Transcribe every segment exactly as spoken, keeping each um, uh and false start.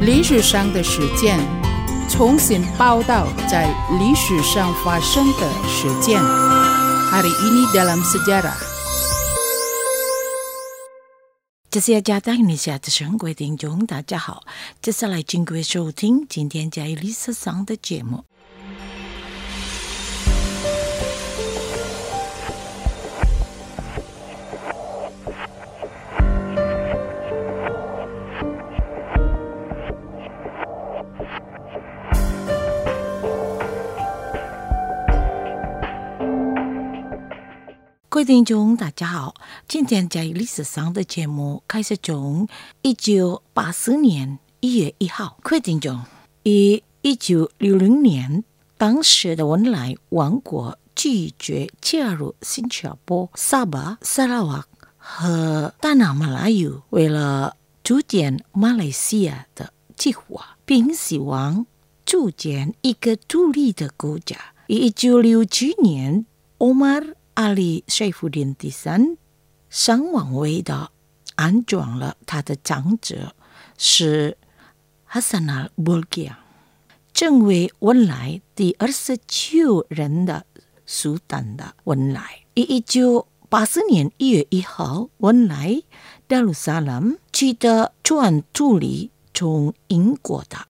历史上的事件，重新报道在历史上发生的事件。Hari ini dalam sejarah。 这是加大尼下的各位听众，大家好，接下来请各位收听今天在历史上的节目。各位听众大家好，今天在历史上的节目开始从一九八四年一月一号。各位听众，于一九六零年，当时的文莱王国拒绝加入新加坡、沙巴、沙拉瓦和大南马拉尤为了组建马来西亚的计划，并希望组建一个独立的国家。于一九六七年，欧马尔阿里塞夫丁第三上王位的安装了他的长子是哈桑尔·布尔吉亚，成为文莱第二十九任的苏丹的文莱。一九八四年一月一号，文莱达鲁萨兰取得专独立从英国的。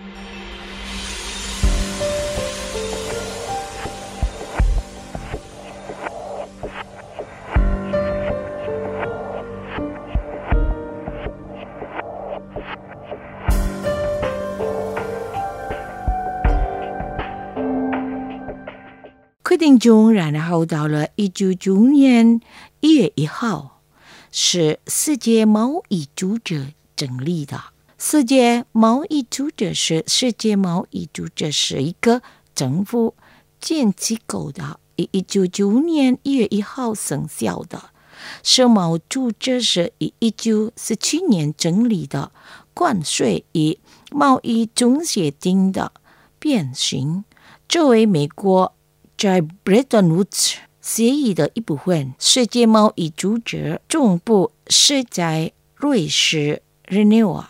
定中，然后到了一九九五年一月一号，是世界贸易组织成立的。世界贸易组织是世界贸易组织是一个政府间机构的，一九九五年一月一号生效的。世贸组织是一九四七年成立的，关税与贸易总协定的变形，作为美国在 Bretton Woods 协议的一部分。世界贸易组织总部是在瑞士日内瓦。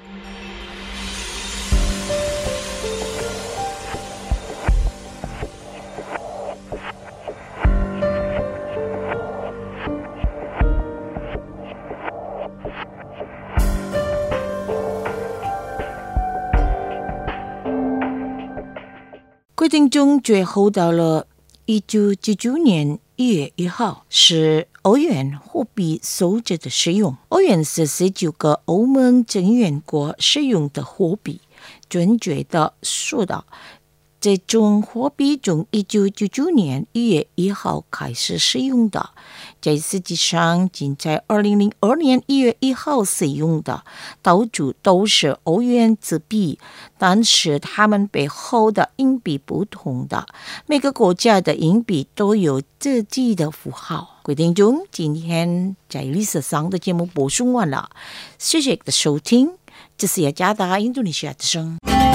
规定中最后到了一九九九年一月一号，是欧元货币守则的使用。欧元是十九个欧盟成员国使用的货币。准确的说到，这种货币从一九九九年一月一号开始使用的，在实际上仅在二零零二年一月一号使用的到处都是欧元纸币，但是它们背后的硬币不同的，每个国家的硬币都有自己的符号。各位听众，今天在历史上的节目播送完了，谢谢你的收听，这是雅加达印度尼西亚之声。